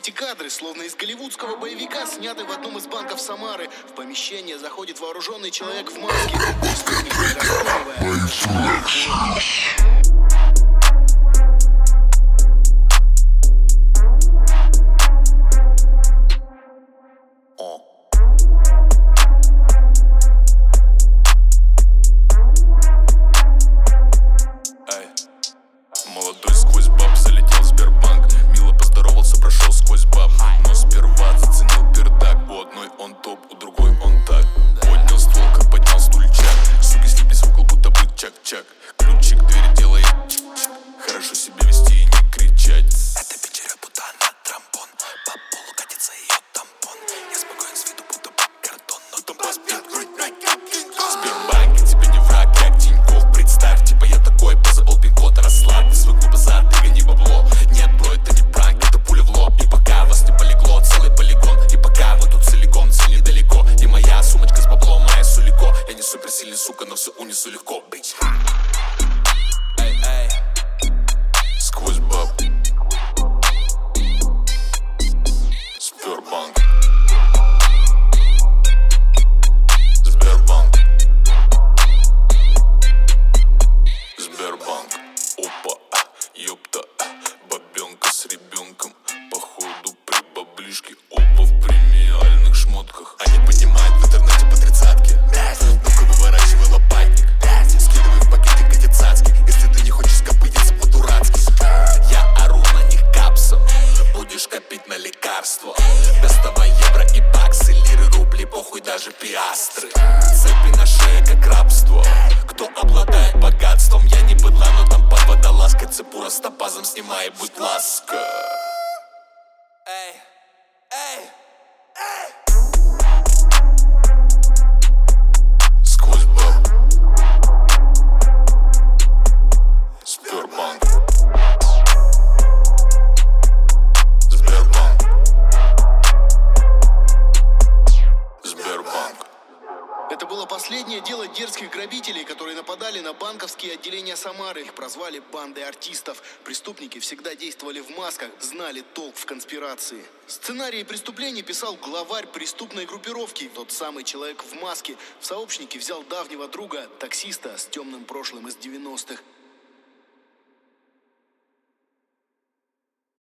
Эти кадры, словно из голливудского боевика, сняты в одном из банков Самары. В помещение заходит вооруженный человек в маске. Преступник, не раздумывая, Молодой сквозь баб залетел в Сбербанк. Мило поздоровался, прошел сквозь баб. Но сперва заценил пердак. У одной он топ, у другой он так. Поднял ствол, как поднял стульчак. Суки слиплись в угол, будто бы чак-чак. Ключик к двери делает чик-чик. Хорошо себя вести и не кричать. Это печеря, будто она трампон. По полу катится ее тампон. Я спокоен с виду, будто бы картон. Но там поспит грудь, как Кинг-Конг. Сбербанк, я тебе не враг, как Тинькофф. Представь, типа я такой, позабыл пин-код, расслабь. Свой клуб азарт, ты гони бабло. Нет, бро, это не пранк, это пуля в лоб. И пока вас не полегло, целый полигон. И пока вы тут целиком, цель недалеко. И моя сумочка с баблом, моя сулико. Я не суперсильный, сука, но все унесу легко, бич. Эй, эй. Сквозь баб. Сбербанк. Сбербанк. Сбербанк. Опа, ёпта. Бабёнка с ребенком. Походу при баблишке. Оба в премиальных шмотках. Они поднимают в интернете по тридцатке. Ну-ка выворачивай лопатник. Скидывай в пакетик эти цацки. Если ты не хочешь копытиться по-дурацки. Я ору на них капсом. Будешь копить на лекарства. Доставай евро и баксы, лиры, рубли, похуй даже пиастры. Цепи на шее, как рабство. Кто обладает богатством? Я не быдла, но там под водолазкой. Цепура с топазом снимай, будь ласка. Эй, эй, эй. Сквозь баб. Сбербанк. Сбербанк. Сбербанк. это было последнее дело дерзких грабителей, которые нападали на банковские отделения Самары. Их прозвали бандой артистов. Преступники всегда действовали в масках, знали толк в конспирации. Сценарии преступлений писал главарь преступной группировки, тот самый человек в маске. В сообщники взял давнего друга, таксиста с темным прошлым из 90-х.